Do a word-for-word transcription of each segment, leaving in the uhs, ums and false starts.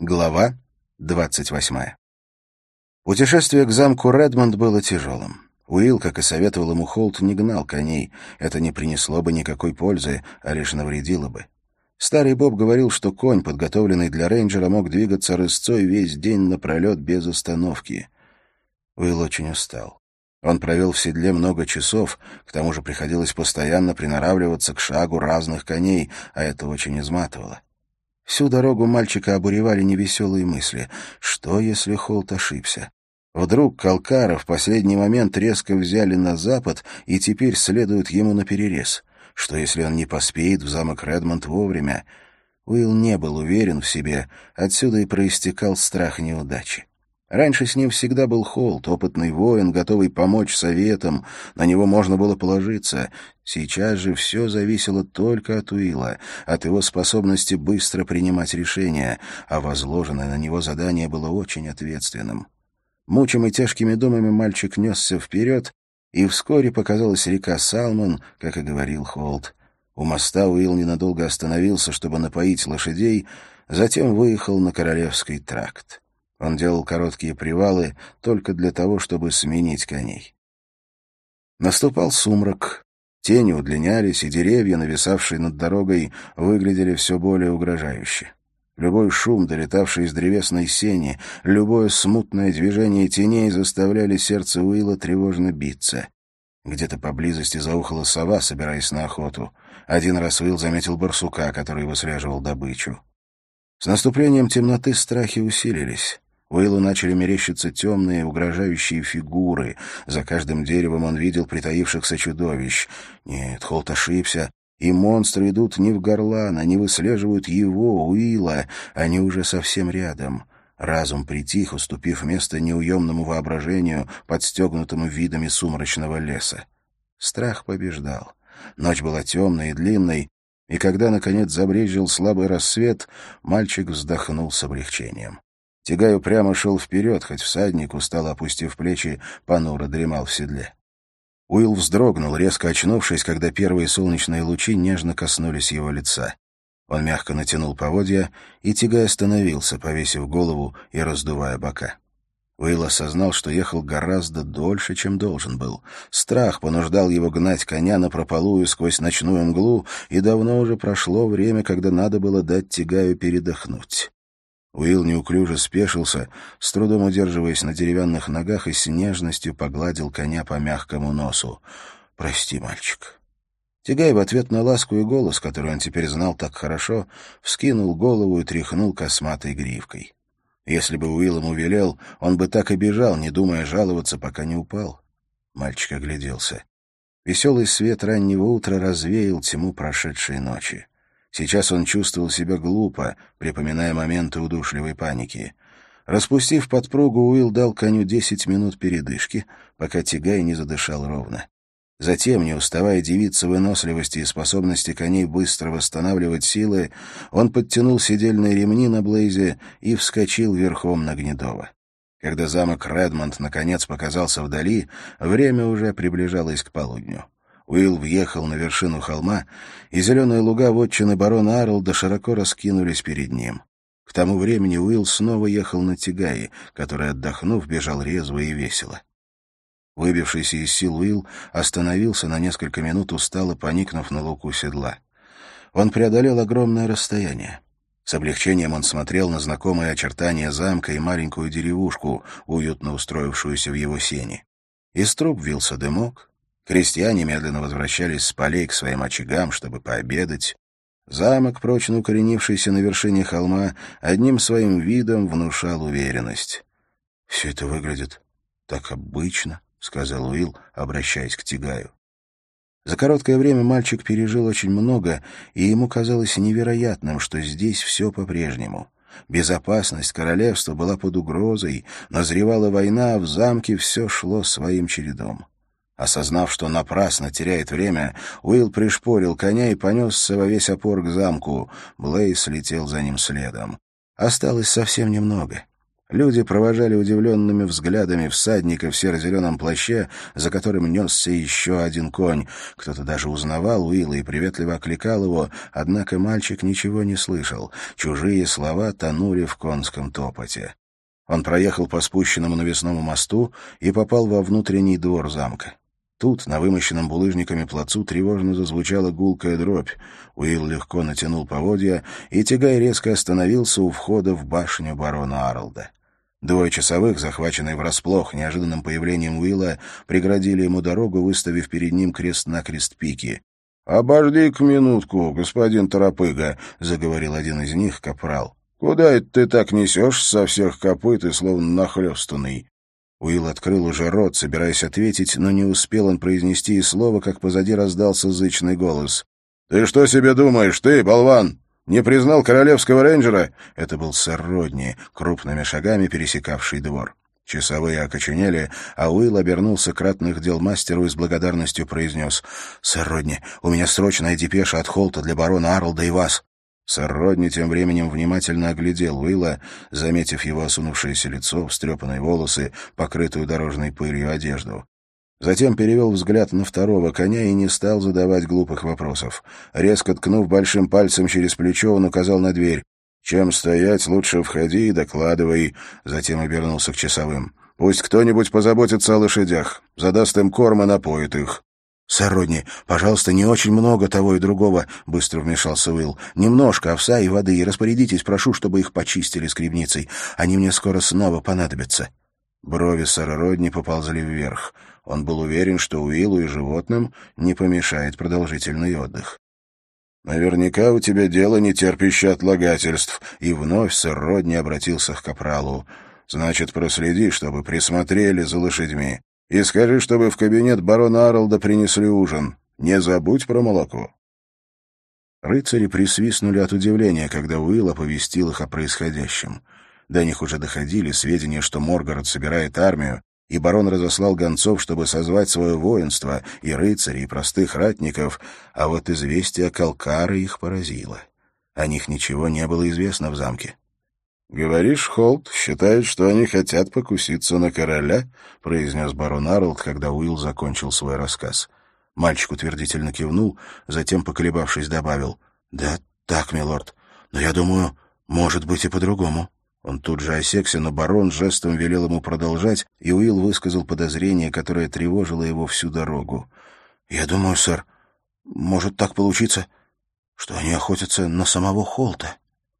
Глава двадцать восьмая. Путешествие к замку Редмонд было тяжелым. Уилл, как и советовал ему Холт, не гнал коней. Это не принесло бы никакой пользы, а лишь навредило бы. Старый Боб говорил, что конь, подготовленный для рейнджера, мог двигаться рысцой весь день напролет без остановки. Уилл очень устал. Он провел в седле много часов, к тому же приходилось постоянно приноравливаться к шагу разных коней, а это очень изматывало. Всю дорогу мальчика обуревали невеселые мысли. Что, если Холт ошибся? Вдруг Калкара в последний момент резко взяли на запад и теперь следуют ему наперерез? Что, если он не поспеет в замок Редмонд вовремя? Уилл не был уверен в себе, отсюда и проистекал страх неудачи. Раньше с ним всегда был Холт, опытный воин, готовый помочь советам, на него можно было положиться. Сейчас же все зависело только от Уилла, от его способности быстро принимать решения, а возложенное на него задание было очень ответственным. Мучимый тяжкими думами мальчик несся вперед, и вскоре показалась река Салмон, как и говорил Холт. У моста Уилл ненадолго остановился, чтобы напоить лошадей, затем выехал на Королевский тракт. Он делал короткие привалы только для того, чтобы сменить коней. Наступал сумрак. Тени удлинялись, и деревья, нависавшие над дорогой, выглядели все более угрожающе. Любой шум, долетавший из древесной сени, любое смутное движение теней заставляли сердце Уилла тревожно биться. Где-то поблизости заухала сова, собираясь на охоту. Один раз Уилл заметил барсука, который выслеживал добычу. С наступлением темноты страхи усилились. Уиллу начали мерещиться темные, угрожающие фигуры. За каждым деревом он видел притаившихся чудовищ. Нет, Холт ошибся. И монстры идут не в горлан, они выслеживают его, Уилла. Они уже совсем рядом. Разум притих, уступив место неуемному воображению, подстегнутому видами сумрачного леса. Страх побеждал. Ночь была темной и длинной, и когда, наконец, забрезжил слабый рассвет, мальчик вздохнул с облегчением. Тягай упрямо шел вперед, хоть всадник, устало опустив плечи, понуро дремал в седле. Уилл вздрогнул, резко очнувшись, когда первые солнечные лучи нежно коснулись его лица. Он мягко натянул поводья, и Тягай остановился, повесив голову и раздувая бока. Уилл осознал, что ехал гораздо дольше, чем должен был. Страх понуждал его гнать коня напропалую сквозь ночную мглу, и давно уже прошло время, когда надо было дать Тягаю передохнуть. Уилл неуклюже спешился, с трудом удерживаясь на деревянных ногах, и с нежностью погладил коня по мягкому носу. «Прости, мальчик». Тягай в ответ на ласку и голос, который он теперь знал так хорошо, вскинул голову и тряхнул косматой гривкой. Если бы Уилл ему велел, он бы так и бежал, не думая жаловаться, пока не упал. Мальчик огляделся. Веселый свет раннего утра развеял тьму прошедшей ночи. Сейчас он чувствовал себя глупо, припоминая моменты удушливой паники. Распустив подпругу, Уилл дал коню десять минут передышки, пока Тягай не задышал ровно. Затем, не уставая дивиться выносливости и способности коней быстро восстанавливать силы, он подтянул седельные ремни на Блейзе и вскочил верхом на Гнедого. Когда замок Редмонд наконец показался вдали, время уже приближалось к полудню. Уилл въехал на вершину холма, и зеленые луга вотчины барона Арлда широко раскинулись перед ним. К тому времени Уилл снова ехал на Тягае, который, отдохнув, бежал резво и весело. Выбившийся из сил Уилл остановился на несколько минут, устало поникнув на луку седла. Он преодолел огромное расстояние. С облегчением он смотрел на знакомые очертания замка и маленькую деревушку, уютно устроившуюся в его сене. Из труб вился дымок. Крестьяне медленно возвращались с полей к своим очагам, чтобы пообедать. Замок, прочно укоренившийся на вершине холма, одним своим видом внушал уверенность. «Все это выглядит так обычно», — сказал Уилл, обращаясь к Тягаю. За короткое время мальчик пережил очень много, и ему казалось невероятным, что здесь все по-прежнему. Безопасность королевства была под угрозой, назревала война, а в замке все шло своим чередом. Осознав, что напрасно теряет время, Уилл пришпорил коня и понесся во весь опор к замку. Блейз летел за ним следом. Осталось совсем немного. Люди провожали удивленными взглядами всадника в серо-зеленом плаще, за которым несся еще один конь. Кто-то даже узнавал Уилла и приветливо окликал его, однако мальчик ничего не слышал. Чужие слова тонули в конском топоте. Он проехал по спущенному навесному мосту и попал во внутренний двор замка. Тут, на вымощенном булыжниками плацу, тревожно зазвучала гулкая дробь. Уилл легко натянул поводья, и тягай резко остановился у входа в башню барона Арлда. Двое часовых, захваченные врасплох неожиданным появлением Уилла, преградили ему дорогу, выставив перед ним крест-накрест пики. — Обожди-ка минутку, господин Торопыга, — заговорил один из них, капрал. — Куда это ты так несешь со всех копыт и словно нахлёстанный? Уилл открыл уже рот, собираясь ответить, но не успел он произнести и слова, как позади раздался зычный голос. — Ты что себе думаешь, ты, болван? Не признал королевского рейнджера? Это был сэр Родни, крупными шагами пересекавший двор. Часовые окоченели, а Уилл обернулся к ратных дел мастеру и с благодарностью произнес: «Сэр Родни, у меня срочная депеша от Холта для барона Арлда и вас». Сэр Родни тем временем внимательно оглядел Уилла, заметив его осунувшееся лицо, встрепанные волосы, покрытую дорожной пылью одежду. Затем перевел взгляд на второго коня и не стал задавать глупых вопросов. Резко ткнув большим пальцем через плечо, он указал на дверь. «Чем стоять, лучше входи и докладывай». Затем обернулся к часовым. «Пусть кто-нибудь позаботится о лошадях, задаст им корм и напоит их». «Сэр Родни, пожалуйста, не очень много того и другого», — быстро вмешался Уилл. «Немножко овса и воды, и распорядитесь, прошу, чтобы их почистили скребницей. Они мне скоро снова понадобятся». Брови сэра Родни поползли вверх. Он был уверен, что Уиллу и животным не помешает продолжительный отдых. «Наверняка у тебя дело, не терпящее отлагательств», и вновь сэр Родни обратился к капралу. «Значит, проследи, чтобы присмотрели за лошадьми. И скажи, чтобы в кабинет барона Арлда принесли ужин. Не забудь про молоко». Рыцари присвистнули от удивления, когда Уилл оповестил их о происходящем. До них уже доходили сведения, что Моргарет собирает армию, и барон разослал гонцов, чтобы созвать свое воинство, и рыцарей, и простых ратников, а вот известие Калкары их поразило. О них ничего не было известно в замке. «Говоришь, Холт считает, что они хотят покуситься на короля?» — произнес барон Арлд, когда Уилл закончил свой рассказ. Мальчик утвердительно кивнул, затем, поколебавшись, добавил: «Да, так, милорд, но я думаю, может быть и по-другому». Он тут же осекся, но барон жестом велел ему продолжать, и Уилл высказал подозрение, которое тревожило его всю дорогу. «Я думаю, сэр, может так получиться, что они охотятся на самого Холта».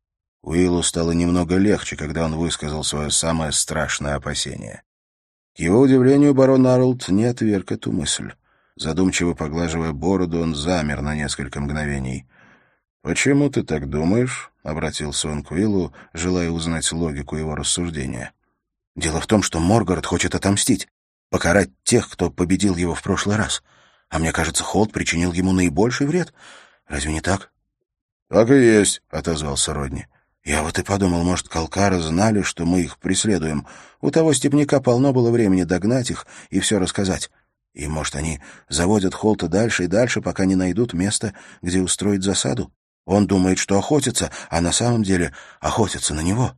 Уиллу стало немного легче, когда он высказал свое самое страшное опасение. К его удивлению, барон Арлд не отверг эту мысль. Задумчиво поглаживая бороду, он замер на несколько мгновений. «Почему ты так думаешь?» — обратился он к Уиллу, желая узнать логику его рассуждения. «Дело в том, что Моргарет хочет отомстить, покарать тех, кто победил его в прошлый раз. А мне кажется, Холт причинил ему наибольший вред. Разве не так?» «Так и есть», — отозвался Родни. «Я вот и подумал, может, Калкары знали, что мы их преследуем. У того степняка полно было времени догнать их и все рассказать. И, может, они заводят Холта дальше и дальше, пока не найдут место, где устроить засаду. Он думает, что охотится, а на самом деле охотятся на него».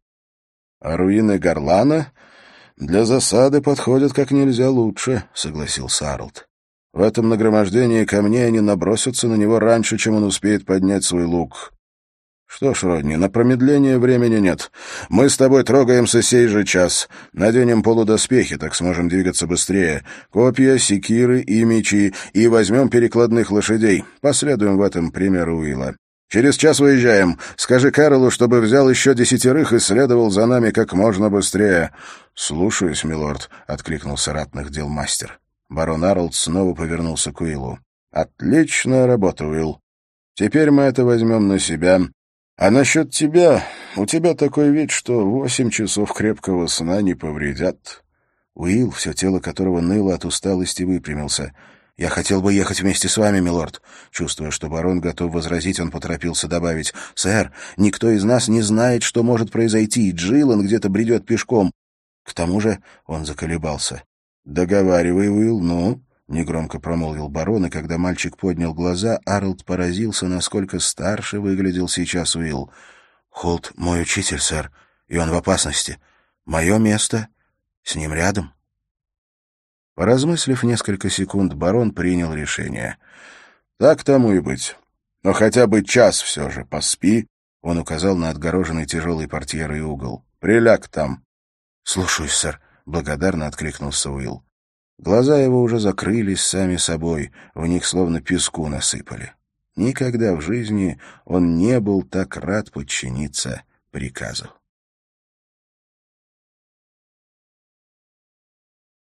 «А руины Гарлана для засады подходят как нельзя лучше», — согласился Арлд. «В этом нагромождении камней они набросятся на него раньше, чем он успеет поднять свой лук». «Что ж, Родни, на промедление времени нет. Мы с тобой трогаемся сей же час. Наденем полудоспехи, так сможем двигаться быстрее. Копья, секиры и мечи. И возьмем перекладных лошадей. Последуем в этом примеру Уилла. Через час выезжаем. Скажи Кэролу, чтобы взял еще десятерых и следовал за нами как можно быстрее». «Слушаюсь, милорд», — откликнулся ратных дел мастер. Барон Арлд снова повернулся к Уиллу. «Отличная работа, Уилл. Теперь мы это возьмем на себя. А насчет тебя, у тебя такой вид, что восемь часов крепкого сна не повредят». Уилл, все тело которого ныло от усталости, выпрямился. «Я хотел бы ехать вместе с вами, милорд». Чувствуя, что барон готов возразить, он поторопился добавить: «Сэр, никто из нас не знает, что может произойти, и Джиллан где-то бредет пешком. К тому же...» — он заколебался. «Договаривай, Уилл, ну...» — негромко промолвил барон, и когда мальчик поднял глаза, Арлд поразился, насколько старше выглядел сейчас Уилл. «Холт — мой учитель, сэр, и он в опасности. Мое место с ним рядом. Поразмыслив несколько секунд, барон принял решение. «Так тому и быть. Но хотя бы час все же поспи», — он указал на отгороженный тяжелой портьерой угол. «Приляг там». «Слушаюсь, сэр», — благодарно откликнулся Уилл. Глаза его уже закрылись сами собой, в них словно песку насыпали. Никогда в жизни он не был так рад подчиниться приказу.